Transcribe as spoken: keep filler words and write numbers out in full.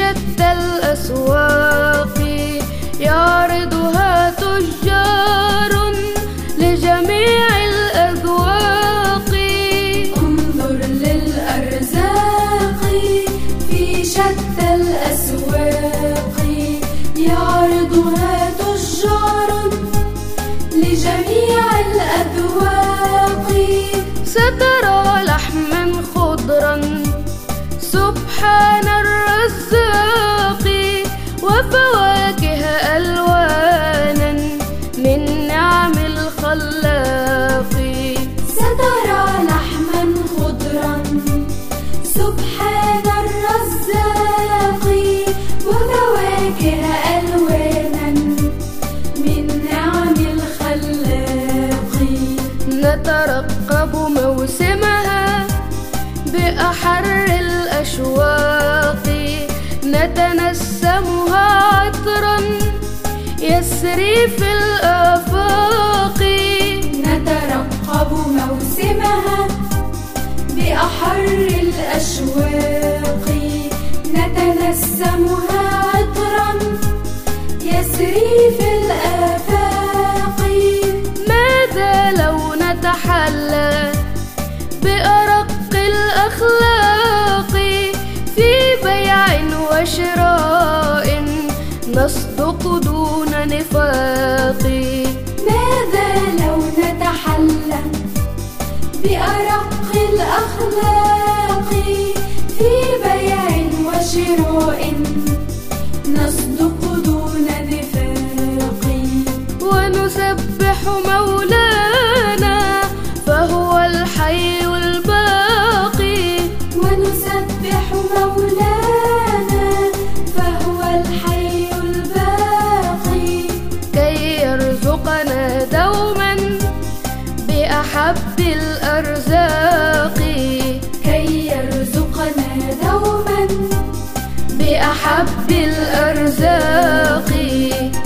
شتى الأسواق يعرضها تجار لجميع الأذواق. انظر للأرزاق في شتى الأسواق يعرضها تجار لجميع الأذواق. سترى لحما خضرا سبحان الرزاق وفواكه ألوانا من نعم الخلاق. سترى لحما خضرا سبحان الرزاق وفواكه ألوانا من نعم الخلاق. نترقب موسمها بأحر الأشواق نتنسمها عطرا يسري في الآفاق. نترقب موسمها بأحر الأشواق نتنسمها عطرا يسري في الآفاق. ماذا لو نتحلى بأرق الأخلاق في بيع وشراء نصدق دون نفاق. ماذا لو نتحلى بأرق الأخلاق في بيع وشراء نصدق دون نفاق. ونسبح مولانا فهو الحي الباقي. ونسبح مولانا فهو الحي الباقي كي يرزقنا دوما بأحب الأرزاق. كي يرزقنا دوما بأحب الأرزاق.